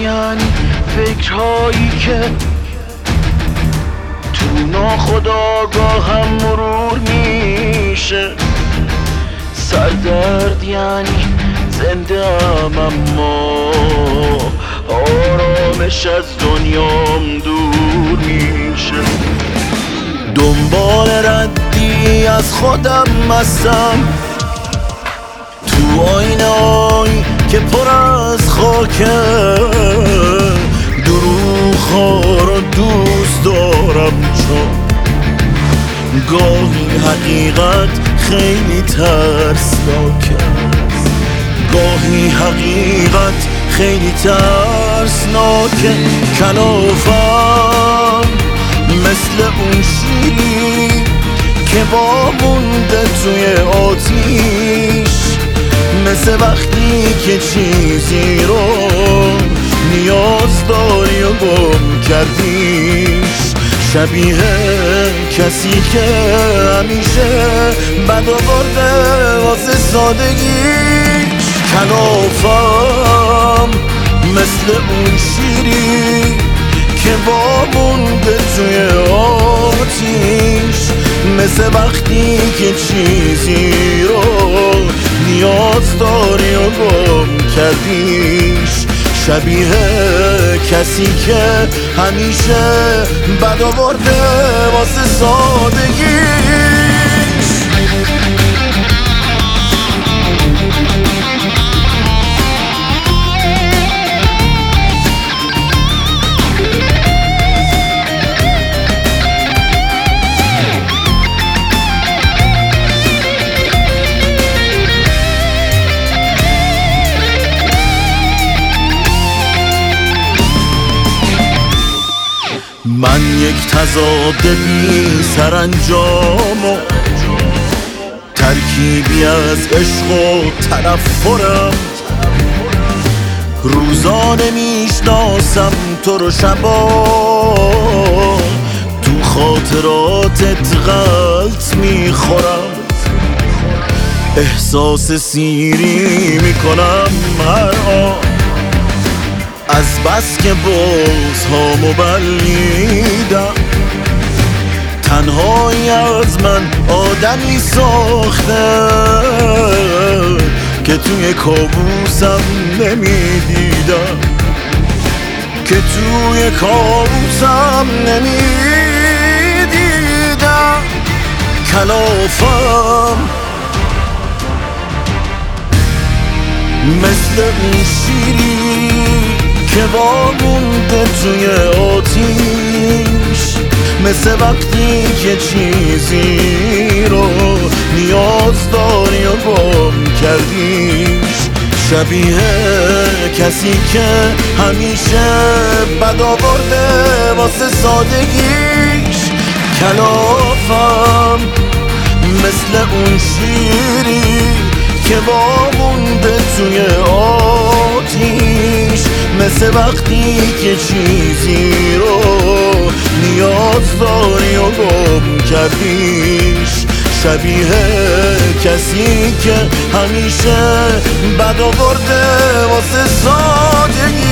یعنی فکرهایی که تو ناخودآگاهم مرور میشه. سردرد یعنی زنده ام اما آرامش از دنیام دور میشه. دنبال ردی از خودم هستم تو آینه‌ای که پر از خاکه. دروغ‌ها رو دوست دارم چون گاهی حقیقت خیلی ترسناکه. گاهی حقیقت خیلی ترسناکه. کلافم مثل اون شیری که وامونده توی آتیش. مثل وقتی که چیزی رو نیاز داری و گم کردیش. شبیه کسی که همیشه بد آورده واسه سادگیش. کلافم مثل اون شیری که وامونده توی آتیش. مثل وقتی که چیزی رو نیاز داری و گم کردیش. شبیه کسی که همیشه بد آورده واسه سادگیش. من یک تضاد بی سرانجام و ترکیبی از عشق و تنفرم. روزانه میشناسم تو رو، شبا تو خاطراتت غلط میخورم. احساس سیری میکنم هر آن از بس که بغض‌هامو بلعیدم. تنهایی از من آدمی ساخته که توی کابوسم نمیدیدم. که توی کابوسم نمیدیدم. کلافم مثل اون شیری که وامونده توی آتیش. مثل وقتی که چیزی رو نیاز داری و گم کردیش. شبیه کسی که همیشه بد آورده واسه سادگیش. کلافم مثل اون شیری که وامونده توی آتیش. مثل وقتی که چیزی رو نیاز داری و گم کردیش. شبیه کسی که همیشه بد آورده واسه سادگی.